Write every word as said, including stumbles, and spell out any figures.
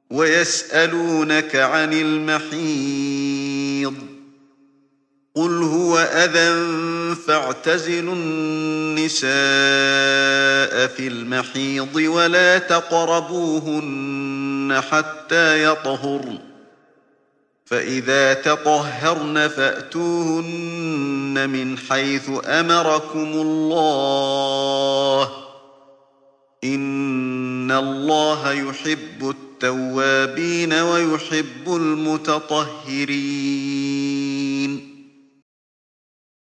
ويسألونك عن المحيض قل هو أذى فاعتزلوا النساء في المحيض ولا تقربوهن حتى يطهرن فإذا تطهرن فأتوهن من حيث أمركم الله إن الله يحب التوابين ويحب المتطهرين